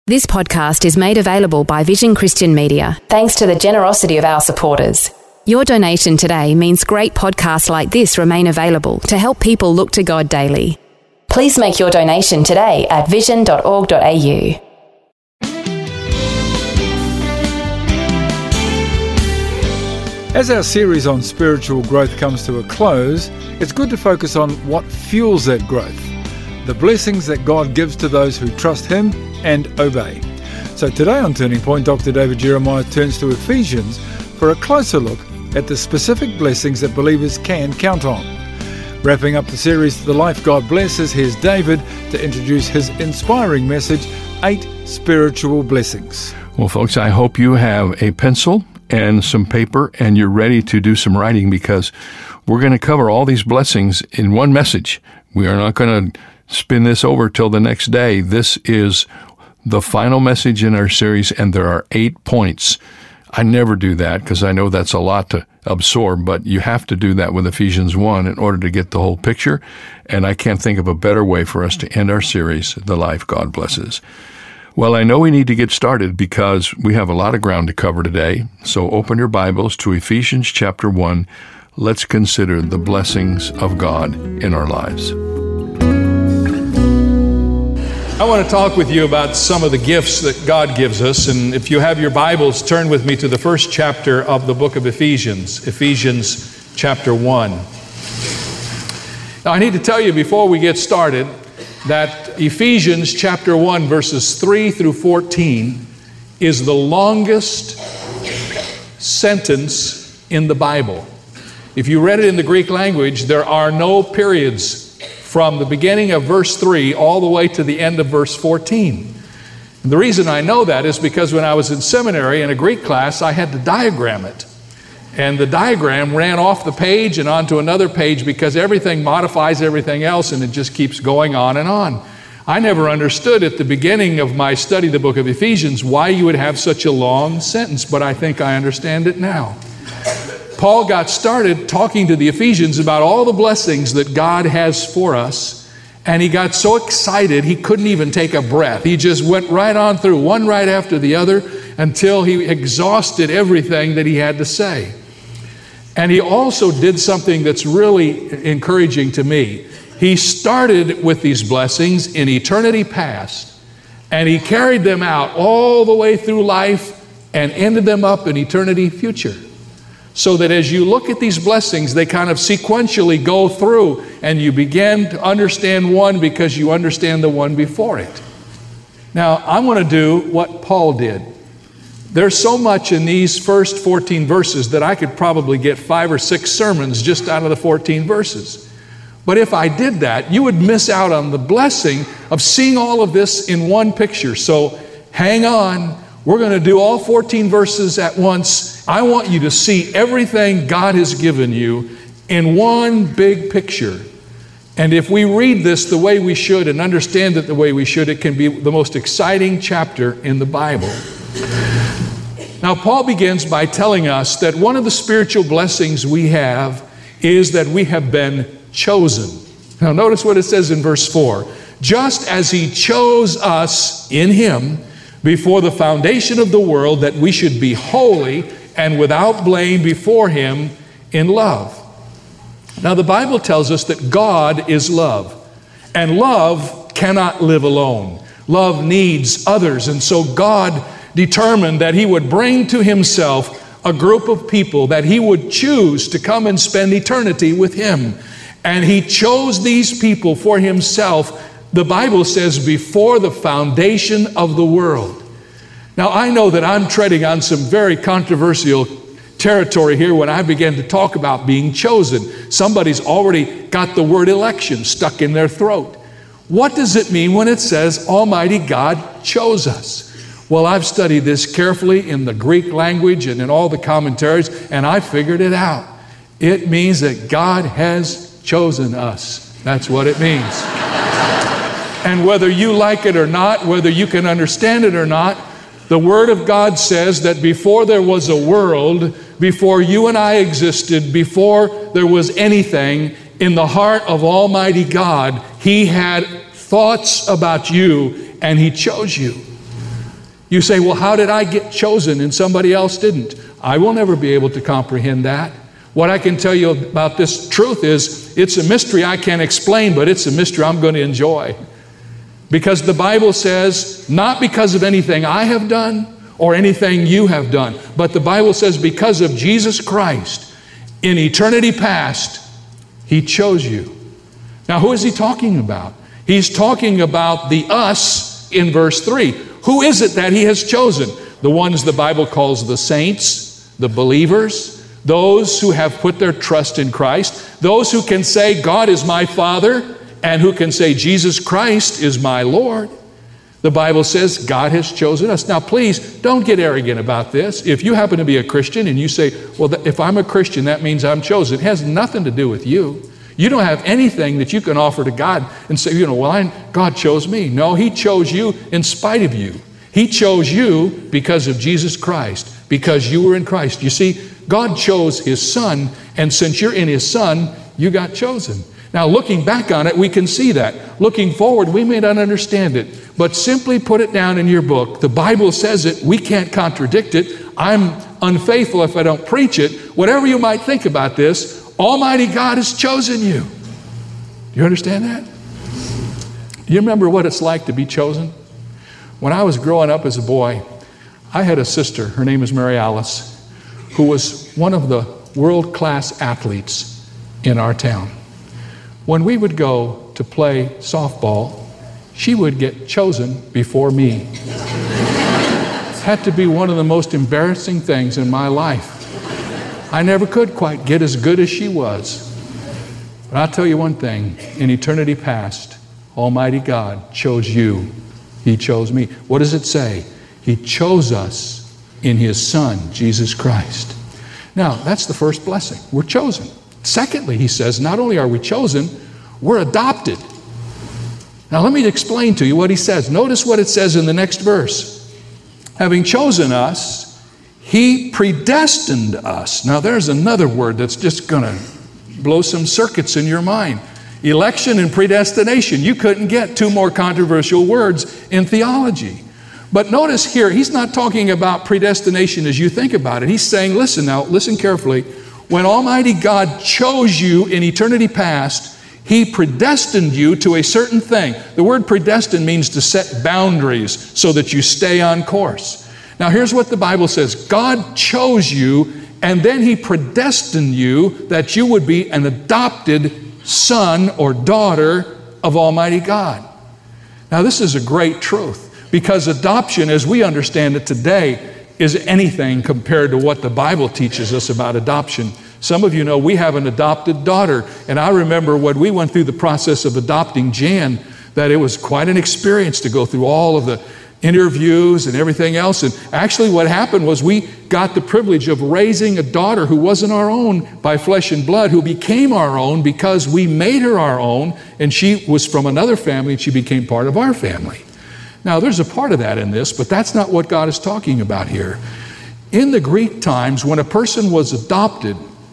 This podcast is made available by Vision Christian Media, thanks to the generosity of our supporters. Your donation today means great podcasts like this remain available to help people look to God daily. Please make your donation today at vision.org.au. As our series on spiritual growth comes to a close, it's good to focus on what fuels that growth, the blessings that God gives to those who trust Him and obey. So today on Turning Point, Dr. David Jeremiah turns to Ephesians for a closer look at the specific blessings that believers can count on. Wrapping up the series, The Life God Blesses, here's David to introduce his inspiring message, 8 Spiritual Blessings. Well, folks, I hope you have a pencil and some paper and you're ready to do some writing, because we're going to cover all these blessings in one message. We are not going to spin this over till the next day. This is the final message in our series, and there are 8 points. I never do that because I know that's a lot to absorb, but you have to do that with Ephesians 1 in order to get the whole picture, and I can't think of a better way for us to end our series, The Life God Blesses. Well, I know we need to get started because we have a lot of ground to cover today, so open your Bibles to Ephesians chapter 1. Let's consider the blessings of God in our lives. I want to talk with you about some of the gifts that God gives us, and if you have your Bibles, turn with me to the first chapter of the book of Ephesians, Ephesians chapter 1. Now, I need to tell you before we get started that Ephesians chapter 1, verses 3 through 14 is the longest sentence in the Bible. If you read it in the Greek language, there are no periods from the beginning of verse 3 all the way to the end of verse 14. And the reason I know that is because when I was in seminary in a Greek class, I had to diagram it. And the diagram ran off the page and onto another page because everything modifies everything else, and it just keeps going on and on. I never understood at the beginning of my study of the book of Ephesians why you would have such a long sentence, but I think I understand it now. Paul got started talking to the Ephesians about all the blessings that God has for us, and he got so excited he couldn't even take a breath. He just went right on through, one right after the other, until he exhausted everything that he had to say. And he also did something that's really encouraging to me. He started with these blessings in eternity past, and he carried them out all the way through life and ended them up in eternity future. So that as you look at these blessings, they kind of sequentially go through, and you begin to understand one because you understand the one before it. Now, I want to do what Paul did. There's so much in these first 14 verses that I could probably get 5 or 6 sermons just out of the 14 verses. But if I did that, you would miss out on the blessing of seeing all of this in one picture. So hang on. We're going to do all 14 verses at once. I want you to see everything God has given you in one big picture. And if we read this the way we should and understand it the way we should, it can be the most exciting chapter in the Bible. Now, Paul begins by telling us that one of the spiritual blessings we have is that we have been chosen. Now, notice what it says in verse 4. Just as He chose us in Him before the foundation of the world, that we should be holy and without blame before Him in love. Now, the Bible tells us that God is love, and love cannot live alone. Love needs others, and so God determined that He would bring to Himself a group of people that He would choose to come and spend eternity with Him. And He chose these people for Himself, the Bible says, before the foundation of the world. Now, I know that I'm treading on some very controversial territory here when I begin to talk about being chosen. Somebody's already got the word election stuck in their throat. What does it mean when it says Almighty God chose us? Well, I've studied this carefully in the Greek language and in all the commentaries, and I figured it out. It means that God has chosen us. That's what it means. And whether you like it or not, whether you can understand it or not, the Word of God says that before there was a world, before you and I existed, before there was anything, in the heart of Almighty God, He had thoughts about you and He chose you. You say, well, how did I get chosen and somebody else didn't? I will never be able to comprehend that. What I can tell you about this truth is it's a mystery I can't explain, but it's a mystery I'm going to enjoy. Because the Bible says, not because of anything I have done or anything you have done, but the Bible says because of Jesus Christ, in eternity past, He chose you. Now, who is He talking about? He's talking about the us in verse 3. Who is it that He has chosen? The ones the Bible calls the saints, the believers, those who have put their trust in Christ, those who can say, God is my Father, and who can say, Jesus Christ is my Lord. The Bible says God has chosen us. Now, please don't get arrogant about this. If you happen to be a Christian and you say, well, if I'm a Christian, that means I'm chosen. It has nothing to do with you. You don't have anything that you can offer to God and say, well, God chose me. No, He chose you in spite of you. He chose you because of Jesus Christ, because you were in Christ. You see, God chose His Son, and since you're in His Son, you got chosen. Now, looking back on it, we can see that. Looking forward, we may not understand it, but simply put it down in your book. The Bible says it. We can't contradict it. I'm unfaithful if I don't preach it. Whatever you might think about this, Almighty God has chosen you. Do you understand that? You remember what it's like to be chosen? When I was growing up as a boy, I had a sister, her name is Mary Alice, who was one of the world-class athletes in our town. When we would go to play softball, she would get chosen before me. It had to be one of the most embarrassing things in my life. I never could quite get as good as she was. But I'll tell you one thing, in eternity past, Almighty God chose you. He chose me. What does it say? He chose us in His Son, Jesus Christ. Now, that's the first blessing. We're chosen. Secondly, He says, not only are we chosen, we're adopted. Now, let me explain to you what He says. Notice what it says in the next verse. Having chosen us, He predestined us. Now, there's another word that's just going to blow some circuits in your mind. Election and predestination. You couldn't get two more controversial words in theology. But notice here, He's not talking about predestination as you think about it. He's saying, listen carefully. When Almighty God chose you in eternity past, He predestined you to a certain thing. The word predestined means to set boundaries so that you stay on course. Now, here's what the Bible says. God chose you, and then He predestined you that you would be an adopted son or daughter of Almighty God. Now, this is a great truth, because adoption, as we understand it today, is anything compared to what the Bible teaches us about adoption. Some of you know we have an adopted daughter, and I remember when we went through the process of adopting Jan, that it was quite an experience to go through all of the interviews and everything else. And actually what happened was we got the privilege of raising a daughter who wasn't our own by flesh and blood, who became our own because we made her our own, and she was from another family and she became part of our family. Now, there's a part of that in this, but that's not what God is talking about here. In the Greek times, when a person was adopted,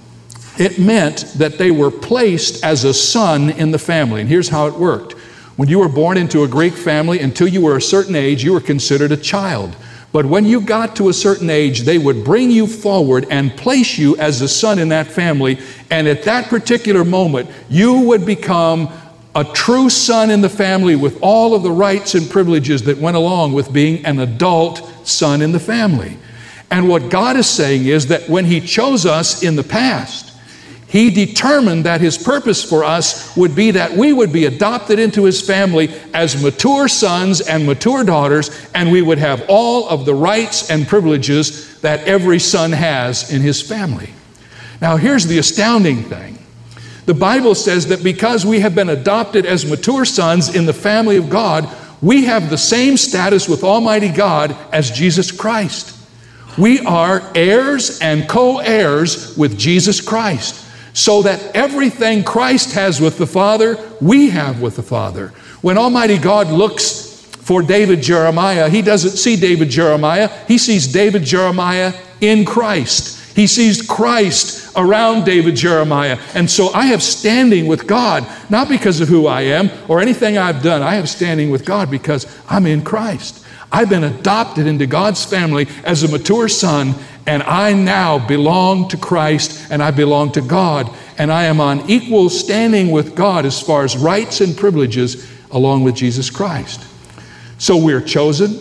it meant that they were placed as a son in the family. And here's how it worked. When you were born into a Greek family, until you were a certain age, you were considered a child. But when you got to a certain age, they would bring you forward and place you as a son in that family. And at that particular moment, you would become a true son in the family with all of the rights and privileges that went along with being an adult son in the family. And what God is saying is that when He chose us in the past, He determined that His purpose for us would be that we would be adopted into His family as mature sons and mature daughters, and we would have all of the rights and privileges that every son has in his family. Now, here's the astounding thing. The Bible says that because we have been adopted as mature sons in the family of God, we have the same status with Almighty God as Jesus Christ. We are heirs and co-heirs with Jesus Christ, so that everything Christ has with the Father, we have with the Father. When Almighty God looks for David Jeremiah, He doesn't see David Jeremiah. He sees David Jeremiah in Christ. He sees Christ around David Jeremiah. And so I have standing with God, not because of who I am or anything I've done. I have standing with God because I'm in Christ. I've been adopted into God's family as a mature son, and I now belong to Christ, and I belong to God, and I am on equal standing with God as far as rights and privileges along with Jesus Christ. So we're chosen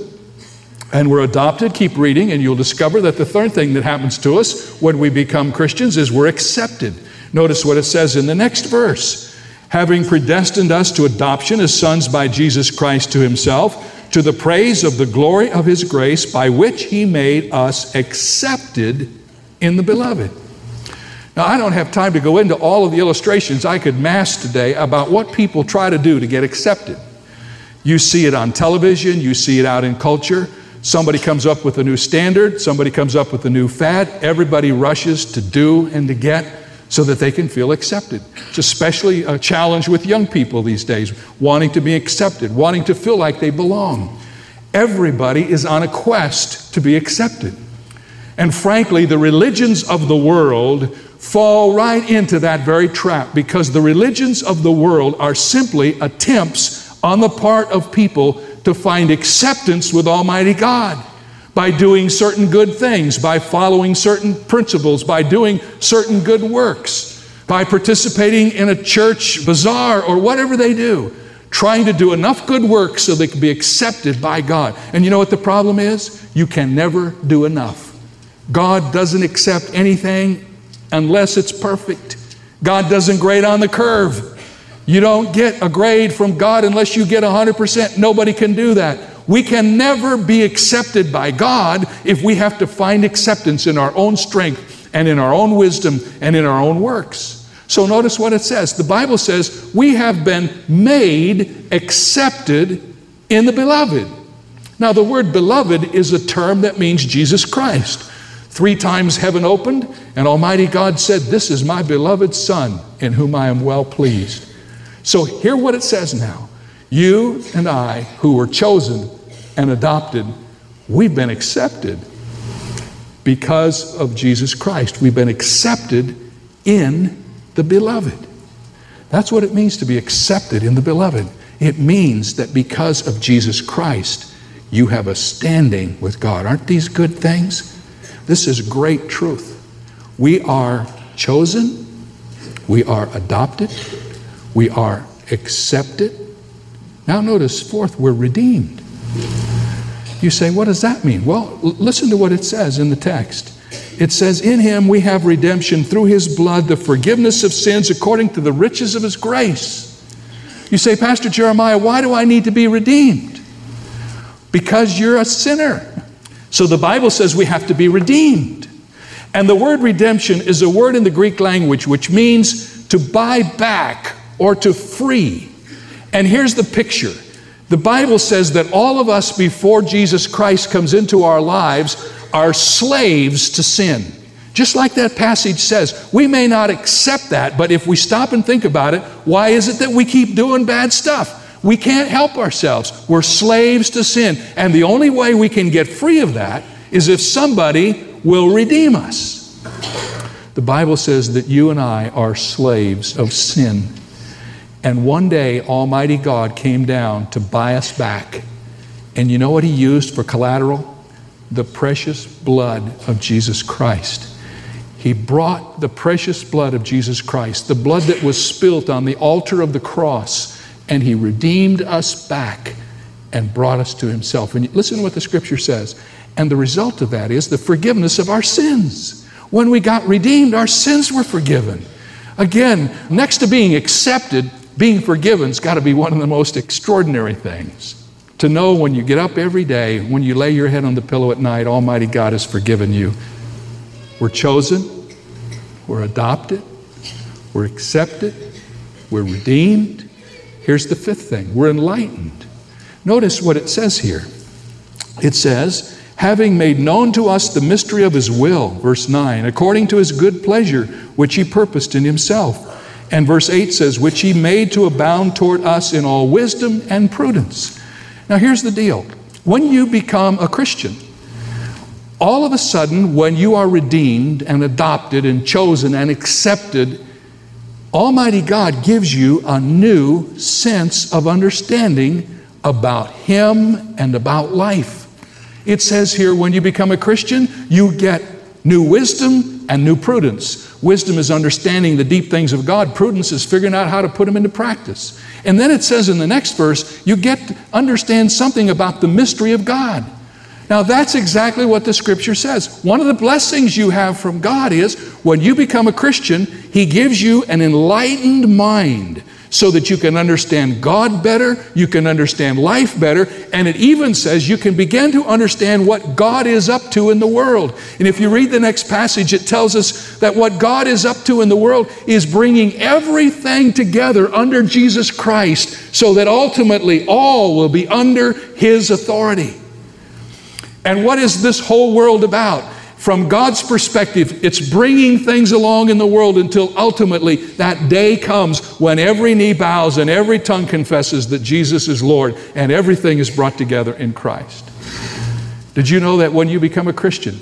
and we're adopted. Keep reading and you'll discover that the third thing that happens to us when we become Christians is we're accepted. Notice what it says in the next verse. Having predestined us to adoption as sons by Jesus Christ to himself, to the praise of the glory of his grace, by which he made us accepted in the beloved. Now, I don't have time to go into all of the illustrations I could mass today about what people try to do to get accepted. You see it on television, you see it out in culture. Somebody comes up with a new standard, somebody comes up with a new fad, everybody rushes to do and to get so that they can feel accepted. It's especially a challenge with young people these days, wanting to be accepted, wanting to feel like they belong. Everybody is on a quest to be accepted. And frankly, the religions of the world fall right into that very trap, because the religions of the world are simply attempts on the part of people to find acceptance with Almighty God by doing certain good things, by following certain principles, by doing certain good works, by participating in a church bazaar or whatever they do, trying to do enough good work so they can be accepted by God. And you know what the problem is? You can never do enough. God doesn't accept anything unless it's perfect. God doesn't grade on the curve. You don't get a grade from God unless you get 100%. Nobody can do that. We can never be accepted by God if we have to find acceptance in our own strength and in our own wisdom and in our own works. So notice what it says. The Bible says we have been made accepted in the beloved. Now the word beloved is a term that means Jesus Christ. 3 times heaven opened and Almighty God said, "This is my beloved Son in whom I am well pleased." So hear what it says now. You and I, who were chosen and adopted, we've been accepted because of Jesus Christ. We've been accepted in the beloved. That's what it means to be accepted in the beloved. It means that because of Jesus Christ, you have a standing with God. Aren't these good things? This is great truth. We are chosen, we are adopted, we are accepted. Now notice, fourth, we're redeemed. You say, what does that mean? Well, listen to what it says in the text. It says, in him we have redemption through his blood, the forgiveness of sins according to the riches of his grace. You say, Pastor Jeremiah, why do I need to be redeemed? Because you're a sinner. So the Bible says we have to be redeemed. And the word redemption is a word in the Greek language which means to buy back or to free. And here's the picture. The Bible says that all of us before Jesus Christ comes into our lives are slaves to sin. Just like that passage says, we may not accept that, but if we stop and think about it, why is it that we keep doing bad stuff? We can't help ourselves. We're slaves to sin. And the only way we can get free of that is if somebody will redeem us. The Bible says that you and I are slaves of sin. And one day, Almighty God came down to buy us back. And you know what he used for collateral? The precious blood of Jesus Christ. He brought the precious blood of Jesus Christ, the blood that was spilt on the altar of the cross, and he redeemed us back and brought us to himself. And listen to what the scripture says. And the result of that is the forgiveness of our sins. When we got redeemed, our sins were forgiven. Again, next to being accepted, being forgiven's got to be one of the most extraordinary things. To know when you get up every day, when you lay your head on the pillow at night, Almighty God has forgiven you. We're chosen, we're adopted, we're accepted, we're redeemed. Here's the fifth thing, we're enlightened. Notice what it says here. It says, having made known to us the mystery of his will, verse 9, according to his good pleasure, which he purposed in himself. And verse 8 says, which he made to abound toward us in all wisdom and prudence. Now here's the deal. When you become a Christian, all of a sudden, when you are redeemed and adopted and chosen and accepted, Almighty God gives you a new sense of understanding about him and about life. It says here, when you become a Christian, you get new wisdom and new prudence. Wisdom is understanding the deep things of God. Prudence is figuring out how to put them into practice. And then it says in the next verse, you get to understand something about the mystery of God. Now that's exactly what the Scripture says. One of the blessings you have from God is when you become a Christian, He gives you an enlightened mind so that you can understand God better, you can understand life better, and it even says you can begin to understand what God is up to in the world. And if you read the next passage, it tells us that what God is up to in the world is bringing everything together under Jesus Christ so that ultimately all will be under His authority. And what is this whole world about? From God's perspective, it's bringing things along in the world until ultimately that day comes when every knee bows and every tongue confesses that Jesus is Lord and everything is brought together in Christ. Did you know that when you become a Christian,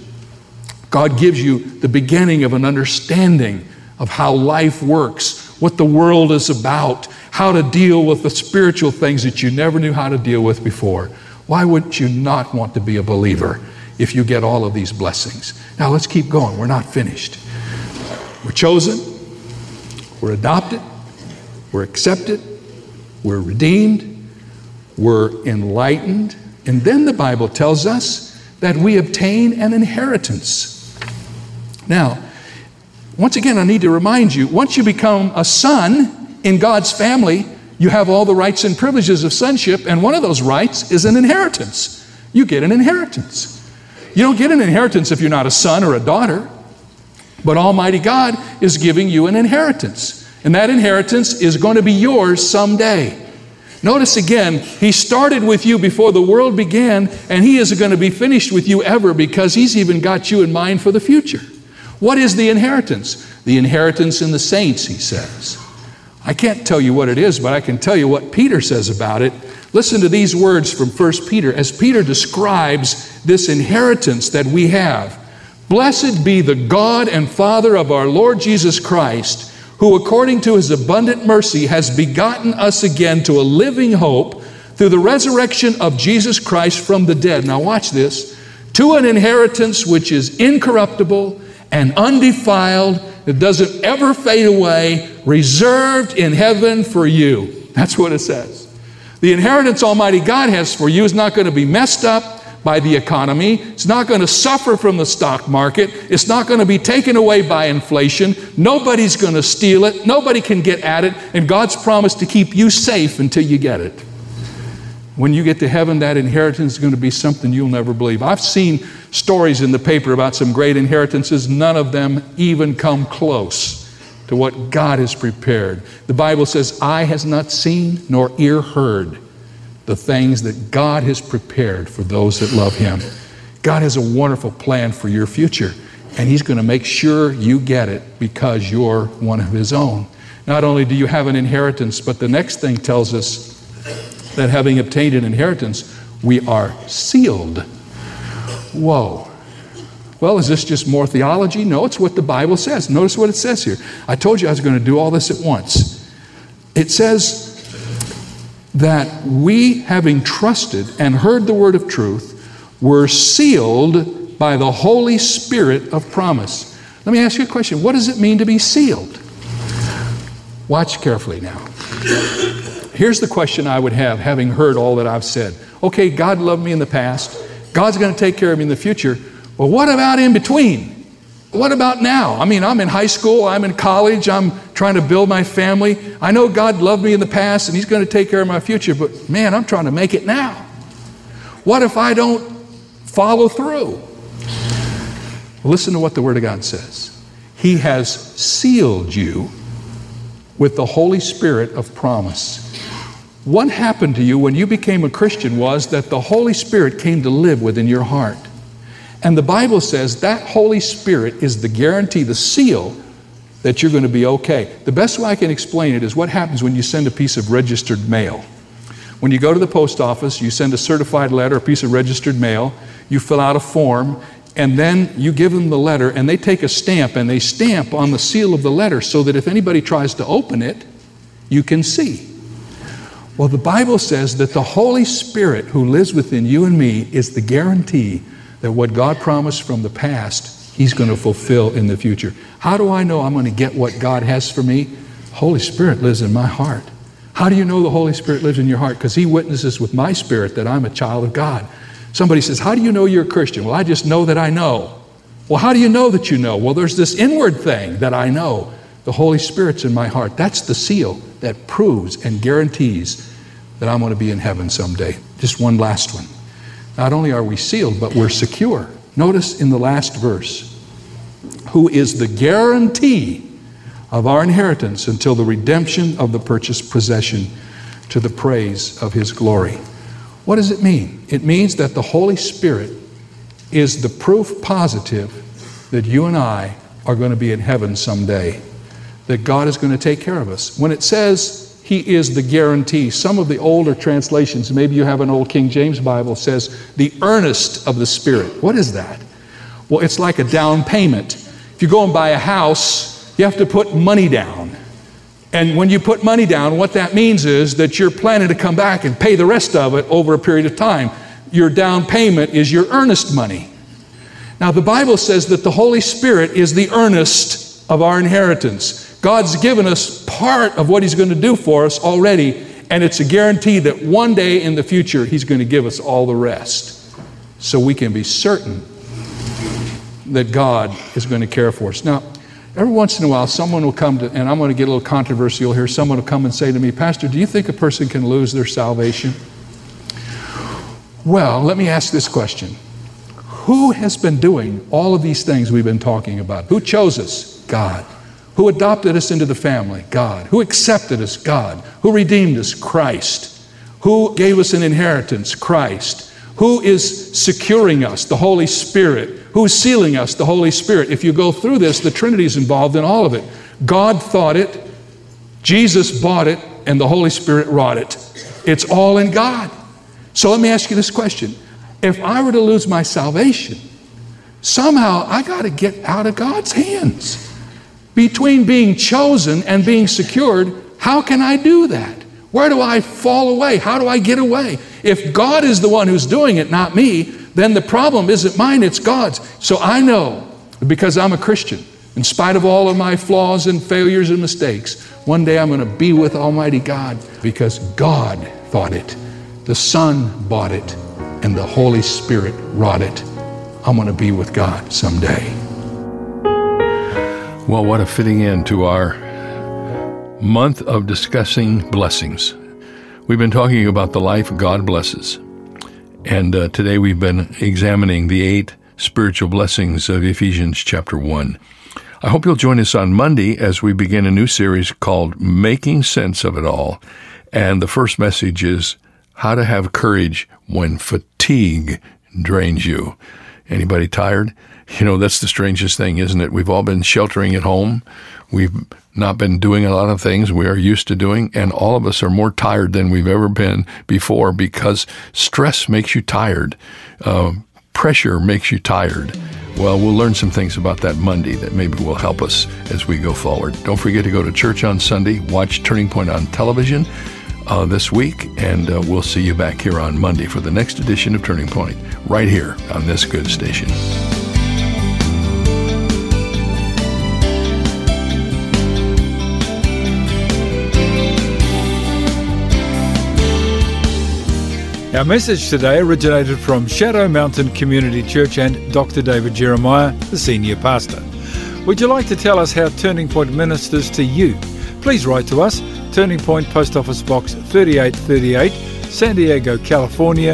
God gives you the beginning of an understanding of how life works, what the world is about, how to deal with the spiritual things that you never knew how to deal with before? Why would you not want to be a believer if you get all of these blessings? Now let's keep going. We're not finished. We're chosen. We're adopted. We're accepted. We're redeemed. We're enlightened. And then the Bible tells us that we obtain an inheritance. Now, once again, I need to remind you, once you become a son in God's family, you have all the rights and privileges of sonship, and one of those rights is an inheritance. You get an inheritance. You don't get an inheritance if you're not a son or a daughter, but Almighty God is giving you an inheritance, and that inheritance is going to be yours someday. Notice again, He started with you before the world began, and He is going to be finished with you ever because He's even got you in mind for the future. What is the inheritance? The inheritance in the saints, He says. I can't tell you what it is, but I can tell you what Peter says about it. Listen to these words from 1 Peter as Peter describes this inheritance that we have. Blessed be the God and Father of our Lord Jesus Christ, who according to His abundant mercy has begotten us again to a living hope through the resurrection of Jesus Christ from the dead. Now watch this. To an inheritance which is incorruptible and undefiled, it doesn't ever fade away, reserved in heaven for you. That's what it says. The inheritance Almighty God has for you is not going to be messed up by the economy. It's not going to suffer from the stock market. It's not going to be taken away by inflation. Nobody's going to steal it. Nobody can get at it. And God's promised to keep you safe until you get it. When you get to heaven, that inheritance is going to be something you'll never believe. I've seen stories in the paper about some great inheritances. None of them even come close to what God has prepared. The Bible says, eye has not seen nor ear heard the things that God has prepared for those that love Him. God has a wonderful plan for your future, and He's going to make sure you get it because you're one of His own. Not only do you have an inheritance, but the next thing tells us that having obtained an inheritance, we are sealed. Whoa. Well, is this just more theology? No, it's what the Bible says. Notice what it says here. I told you I was going to do all this at once. It says that we, having trusted and heard the word of truth, were sealed by the Holy Spirit of promise. Let me ask you a question. What does it mean to be sealed? Watch carefully now. Here's the question I would have, having heard all that I've said. Okay, God loved me in the past. God's going to take care of me in the future. Well, what about in between? What about now? I mean, I'm in high school, I'm in college, I'm trying to build my family. I know God loved me in the past and He's going to take care of my future, but man, I'm trying to make it now. What if I don't follow through? Listen to what the Word of God says. He has sealed you with the Holy Spirit of promise. What happened to you when you became a Christian was that the Holy Spirit came to live within your heart. And the Bible says that Holy Spirit is the guarantee, the seal, that you're going to be okay. The best way I can explain it is what happens when you send a piece of registered mail. When you go to the post office, you send a certified letter, a piece of registered mail, you fill out a form, and then you give them the letter, and they take a stamp, and they stamp on the seal of the letter so that if anybody tries to open it, you can see. Well, the Bible says that the Holy Spirit who lives within you and me is the guarantee that what God promised from the past, He's going to fulfill in the future. How do I know I'm going to get what God has for me? Holy Spirit lives in my heart. How do you know the Holy Spirit lives in your heart? Because He witnesses with my spirit that I'm a child of God. Somebody says, how do you know you're a Christian? Well, I just know that I know. Well, how do you know that you know? Well, there's this inward thing that I know. The Holy Spirit's in my heart. That's the seal that proves and guarantees that I'm going to be in heaven someday. Just one last one. Not only are we sealed, but we're secure. Notice in the last verse, who is the guarantee of our inheritance until the redemption of the purchased possession to the praise of His glory. What does it mean? It means that the Holy Spirit is the proof positive that you and I are going to be in heaven someday, that God is going to take care of us. When it says He is the guarantee, some of the older translations, maybe you have an old King James Bible, says the earnest of the Spirit. What is that? Well, it's like a down payment. If you go and buy a house, you have to put money down. And when you put money down, what that means is that you're planning to come back and pay the rest of it over a period of time. Your down payment is your earnest money. Now, the Bible says that the Holy Spirit is the earnest of our inheritance. God's given us part of what He's going to do for us already, and it's a guarantee that one day in the future He's going to give us all the rest. So we can be certain that God is going to care for us. Now, every once in a while, someone will come to, and I'm going to get a little controversial here, someone will come and say to me, Pastor, do you think a person can lose their salvation? Well, let me ask this question. Who has been doing all of these things we've been talking about? Who chose us? God. Who adopted us into the family? God. Who accepted us? God. Who redeemed us? Christ. Who gave us an inheritance? Christ. Who is securing us? The Holy Spirit. Who's sealing us? The Holy Spirit. If you go through this, the Trinity is involved in all of it. God thought it, Jesus bought it, and the Holy Spirit wrought it. It's all in God. So let me ask you this question. If I were to lose my salvation, somehow I got to get out of God's hands. Between being chosen and being secured, how can I do that? Where do I fall away? How do I get away? If God is the one who's doing it, not me, then the problem isn't mine, it's God's. So I know, because I'm a Christian, in spite of all of my flaws and failures and mistakes, one day I'm going to be with Almighty God because God thought it. The Son bought it, and the Holy Spirit wrought it. I'm going to be with God someday. Well, what a fitting end to our month of discussing blessings. We've been talking about the life God blesses. And today we've been examining the 8 spiritual blessings of Ephesians chapter 1. I hope you'll join us on Monday as we begin a new series called Making Sense of It All. And the first message is how to have courage when fatigue drains you. Anybody tired? You know, that's the strangest thing, isn't it? We've all been sheltering at home. We've not been doing a lot of things we are used to doing, and all of us are more tired than we've ever been before because stress makes you tired. Pressure makes you tired. Well, we'll learn some things about that Monday that maybe will help us as we go forward. Don't forget to go to church on Sunday, watch Turning Point on television this week, and we'll see you back here on Monday for the next edition of Turning Point, right here on this good station. Our message today originated from Shadow Mountain Community Church and Dr. David Jeremiah, the senior pastor. Would you like to tell us how Turning Point ministers to you? Please write to us, Turning Point Post Office Box 3838, San Diego, California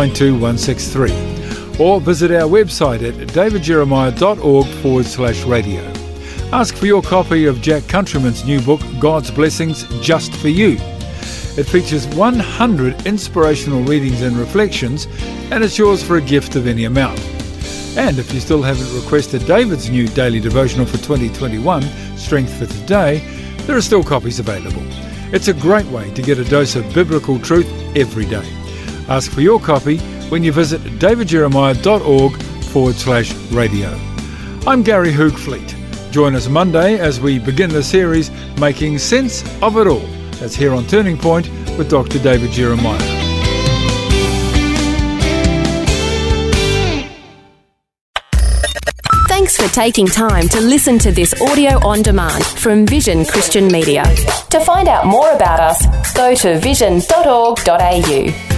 92163. Or visit our website at davidjeremiah.org/radio. Ask for your copy of Jack Countryman's new book, God's Blessings Just for You. It features 100 inspirational readings and reflections, and it's yours for a gift of any amount. And if you still haven't requested David's new daily devotional for 2021, Strength for Today, there are still copies available. It's a great way to get a dose of biblical truth every day. Ask for your copy when you visit davidjeremiah.org/radio. I'm Gary Hoogfleet. Join us Monday as we begin the series Making Sense of It All. That's here on Turning Point with Dr. David Jeremiah. Thanks for taking time to listen to this audio on demand from Vision Christian Media. To find out more about us, go to vision.org.au.